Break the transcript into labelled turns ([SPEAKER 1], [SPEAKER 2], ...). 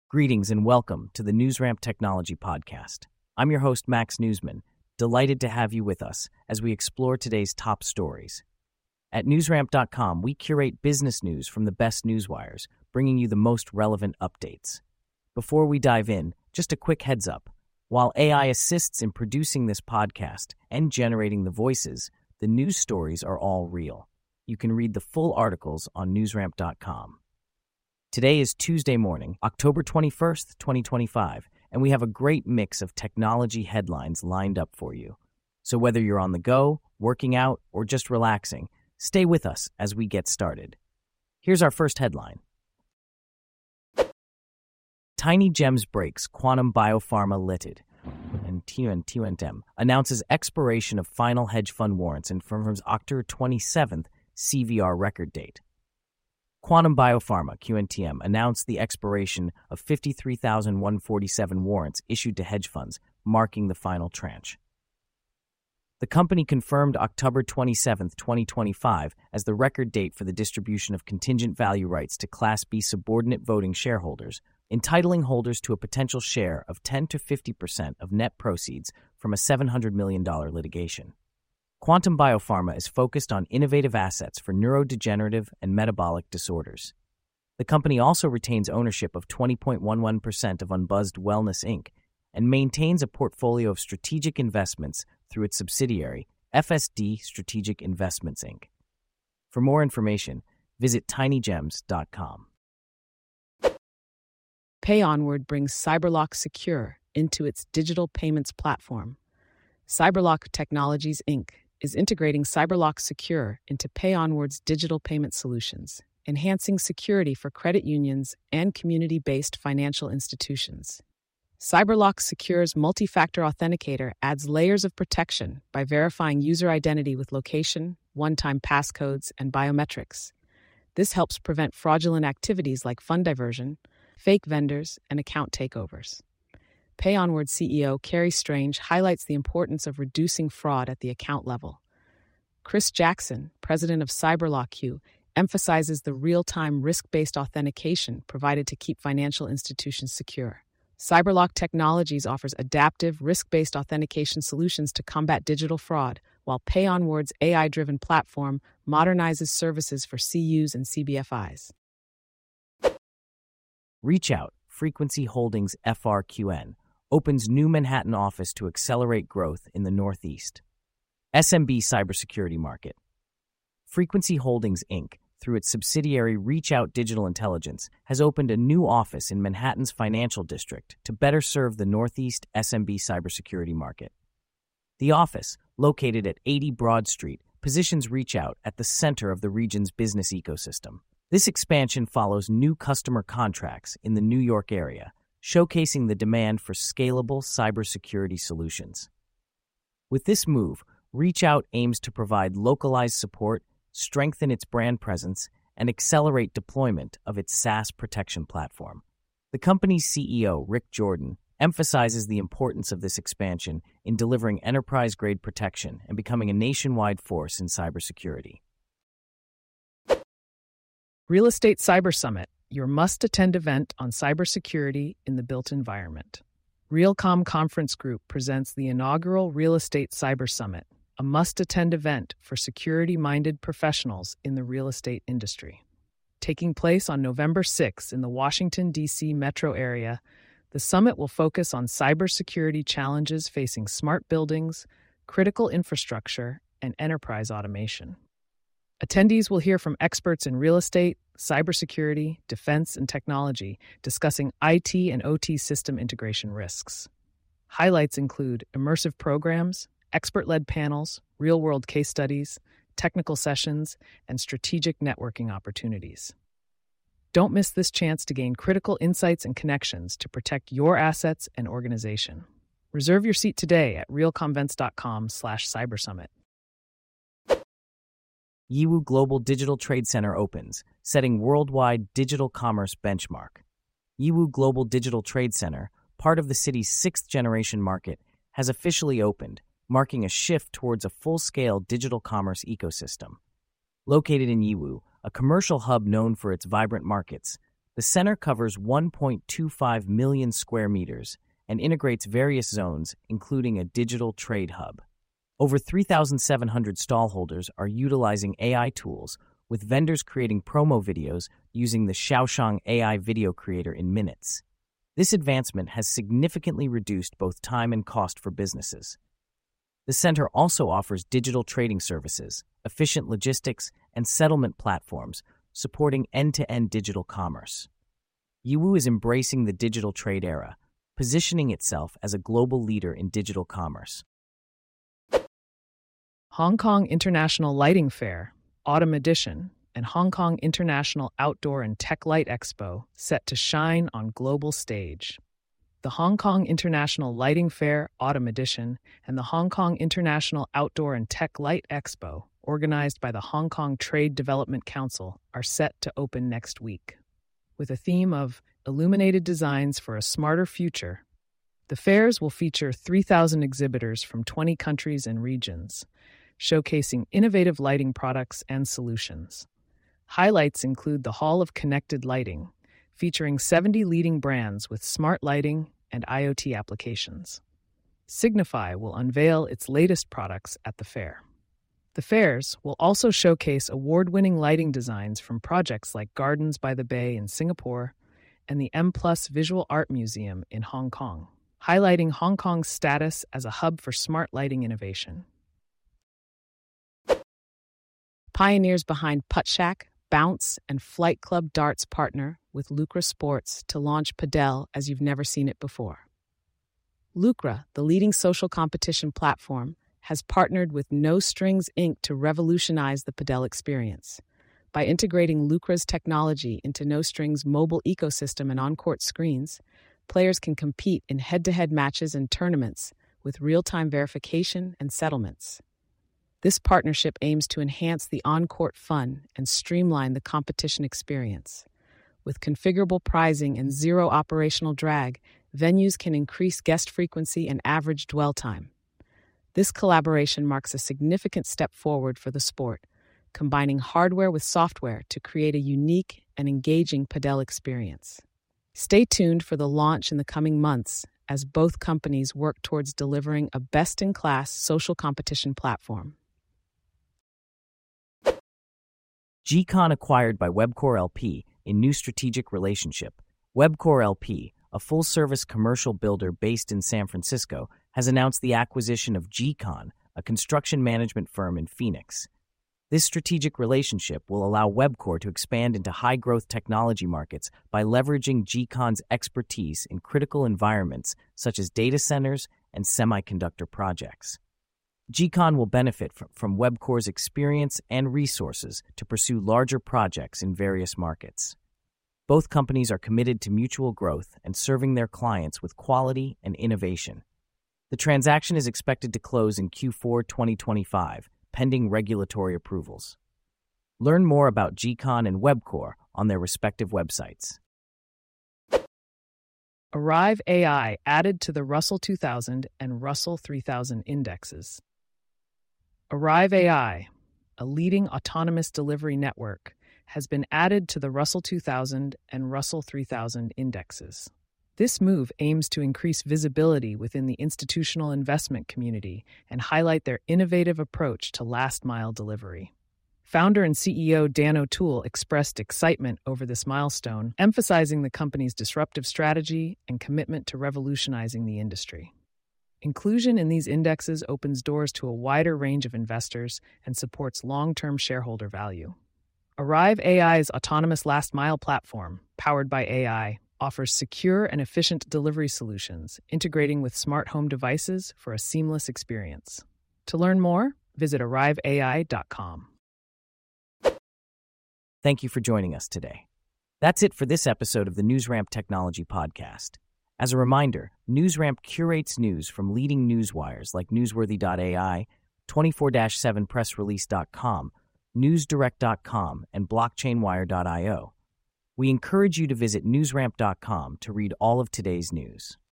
[SPEAKER 1] Greetings and welcome to the NewsRamp Technology Podcast. I'm your host, Max Newsman, delighted to have you with us as we explore today's top stories. At newsramp.com, we curate business news from the best newswires, bringing you the most relevant updates. Before we dive in, just a quick heads up. While AI assists in producing this podcast and generating the voices, the news stories are all real. You can read the full articles on newsramp.com. Today is Tuesday morning, October 21st, 2025, and we have a great mix of technology headlines lined up for you. So whether you're on the go, working out, or just relaxing, stay with us as we get started. Here's our first headline. Tiny Gems breaks Quantum Biopharma Ltd. and TNTM announces expiration of final hedge fund warrants and firm's October 27th CVR record date. Quantum Biopharma, QNTM, announced the expiration of 53,147 warrants issued to hedge funds, marking the final tranche. The company confirmed October 27, 2025, as the record date for the distribution of contingent value rights to Class B subordinate voting shareholders, entitling holders to a potential share of 10 to 50% of net proceeds from a $700 million litigation. Quantum Biopharma is focused on innovative assets for neurodegenerative and metabolic disorders. The company also retains ownership of 20.11% of Unbuzzed Wellness Inc. and maintains a portfolio of strategic investments through its subsidiary, FSD Strategic Investments Inc. For more information, visit tinygems.com.
[SPEAKER 2] PayOnward brings CyberLock Secure into its digital payments platform. CyberLock Technologies Inc. is integrating CyberLock Secure into PayOnward's digital payment solutions, enhancing security for credit unions and community-based financial institutions. CyberLock Secure's multi-factor authenticator adds layers of protection by verifying user identity with location, one-time passcodes, and biometrics. This helps prevent fraudulent activities like fund diversion, fake vendors, and account takeovers. PayOnward CEO Carrie Strange highlights the importance of reducing fraud at the account level. Chris Jackson, president of CyberLock, emphasizes the real-time risk-based authentication provided to keep financial institutions secure. CyberLock Technologies offers adaptive, risk-based authentication solutions to combat digital fraud, while PayOnward's AI-driven platform modernizes services for CUs and CBFIs.
[SPEAKER 1] ReachOut, Frequency Holdings FRQN, opens new Manhattan office to accelerate growth in the Northeast. SMB cybersecurity market. Frequency Holdings, Inc., through its subsidiary ReachOut Digital Intelligence, has opened a new office in Manhattan's financial district to better serve the Northeast SMB cybersecurity market. The office, located at 80 Broad Street, positions ReachOut at the center of the region's business ecosystem. This expansion follows new customer contracts in the New York area, showcasing the demand for scalable cybersecurity solutions. With this move, ReachOut aims to provide localized support, strengthen its brand presence, and accelerate deployment of its SaaS protection platform. The company's CEO, Rick Jordan, emphasizes the importance of this expansion in delivering enterprise-grade protection and becoming a nationwide force in cybersecurity.
[SPEAKER 2] Real Estate Cyber Summit, your must-attend event on cybersecurity in the built environment. Realcomm Conference Group presents the inaugural Real Estate Cyber Summit, a must-attend event for security-minded professionals in the real estate industry. Taking place on November 6 in the Washington, D.C. metro area, the summit will focus on cybersecurity challenges facing smart buildings, critical infrastructure, and enterprise automation. Attendees will hear from experts in real estate, cybersecurity, defense, and technology, discussing IT and OT system integration risks. Highlights include immersive programs, expert-led panels, real-world case studies, technical sessions, and strategic networking opportunities. Don't miss this chance to gain critical insights and connections to protect your assets and organization. Reserve your seat today at realcommvents.com/cybersummit.
[SPEAKER 1] Yiwu Global Digital Trade Center opens, setting worldwide digital commerce benchmark. Yiwu Global Digital Trade Center, part of the city's sixth-generation market, has officially opened, marking a shift towards a full-scale digital commerce ecosystem. Located in Yiwu, a commercial hub known for its vibrant markets, The center covers 1.25 million square meters and integrates various zones, including a digital trade hub. Over 3,700 stallholders are utilizing AI tools, with vendors creating promo videos using the Xiaoshang AI video creator in minutes. This advancement has significantly reduced both time and cost for businesses. The center also offers digital trading services, efficient logistics, and settlement platforms, supporting end-to-end digital commerce. Yiwu is embracing the digital trade era, positioning itself as a global leader in digital commerce.
[SPEAKER 2] Hong Kong International Lighting Fair, Autumn Edition, and Hong Kong International Outdoor and Tech Light Expo set to shine on global stage. The Hong Kong International Lighting Fair, Autumn Edition, and the Hong Kong International Outdoor and Tech Light Expo, organized by the Hong Kong Trade Development Council, are set to open next week. With a theme of Illuminated Designs for a Smarter Future, the fairs will feature 3,000 exhibitors from 20 countries and regions, showcasing innovative lighting products and solutions. Highlights include the Hall of Connected Lighting, featuring 70 leading brands with smart lighting and IoT applications. Signify will unveil its latest products at the fair. The fairs will also showcase award-winning lighting designs from projects like Gardens by the Bay in Singapore and the M+ Visual Art Museum in Hong Kong, highlighting Hong Kong's status as a hub for smart lighting innovation. Pioneers behind Putt-Shack, Bounce, and Flight Club Darts partner with Lucra Sports to launch Padel as you've never seen it before. Lucra, the leading social competition platform, has partnered with No Strings Inc. to revolutionize the Padel experience. By integrating Lucra's technology into No Strings' mobile ecosystem and on-court screens, players can compete in head-to-head matches and tournaments with real-time verification and settlements. This partnership aims to enhance the on-court fun and streamline the competition experience. With configurable pricing and zero operational drag, venues can increase guest frequency and average dwell time. This collaboration marks a significant step forward for the sport, combining hardware with software to create a unique and engaging Padel experience. Stay tuned for the launch in the coming months as both companies work towards delivering a best-in-class social competition platform.
[SPEAKER 1] GCon acquired by Webcor LP in new strategic relationship. Webcor LP, a full-service commercial builder based in San Francisco, has announced the acquisition of GCon, a construction management firm in Phoenix. This strategic relationship will allow Webcor to expand into high-growth technology markets by leveraging GCon's expertise in critical environments such as data centers and semiconductor projects. GCon will benefit from Webcor's experience and resources to pursue larger projects in various markets. Both companies are committed to mutual growth and serving their clients with quality and innovation. The transaction is expected to close in Q4 2025, pending regulatory approvals. Learn more about GCon and Webcor on their respective websites.
[SPEAKER 2] Arrive AI added to the Russell 2000 and Russell 3000 indexes. Arrive AI, a leading autonomous delivery network, has been added to the Russell 2000 and Russell 3000 indexes. This move aims to increase visibility within the institutional investment community and highlight their innovative approach to last-mile delivery. Founder and CEO Dan O'Toole expressed excitement over this milestone, emphasizing the company's disruptive strategy and commitment to revolutionizing the industry. Inclusion in these indexes opens doors to a wider range of investors and supports long-term shareholder value. Arrive AI's autonomous last-mile platform, powered by AI, offers secure and efficient delivery solutions, integrating with smart home devices for a seamless experience. To learn more, visit arriveai.com.
[SPEAKER 1] Thank you for joining us today. That's it for this episode of the NewsRamp Technology Podcast. As a reminder, NewsRamp curates news from leading newswires like Newsworthy.ai, 24-7pressrelease.com, NewsDirect.com, and BlockchainWire.io. We encourage you to visit newsramp.com to read all of today's news.